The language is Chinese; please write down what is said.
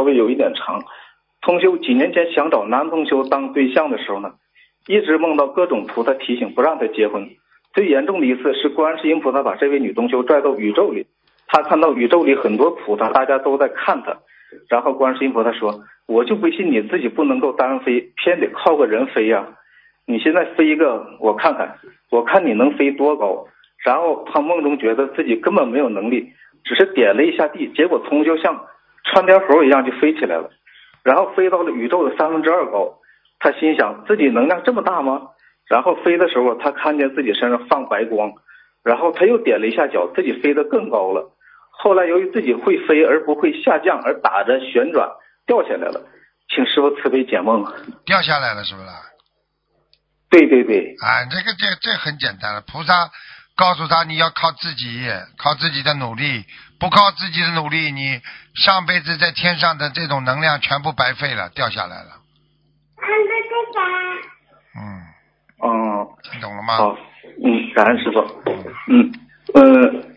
稍微有一点长。同修几年前想找男同修当对象的时候呢，一直梦到各种菩萨提醒不让他结婚。最严重的一次是观世音菩萨把这位女同修拽到宇宙里，他看到宇宙里很多菩萨，大家都在看他，然后观世音菩萨说，我就不信你自己不能够单飞，偏得靠个人飞呀，你现在飞一个我看看，我看你能飞多高。然后他梦中觉得自己根本没有能力，只是点了一下地，结果同修像穿天猴一样就飞起来了，然后飞到了宇宙的2/3高。他心想自己能量这么大吗？然后飞的时候他看见自己身上放白光，然后他又点了一下脚，自己飞得更高了。后来由于自己会飞而不会下降，而打着旋转掉下来了。请师父慈悲解梦。 掉下来了是不是？ 对对对。 啊，这很简单了，菩萨告诉他你要靠自己，靠自己的努力，不靠自己的努力，你上辈子在天上的这种能量全部白费了，掉下来了。听懂了吗？ 好，感恩师父。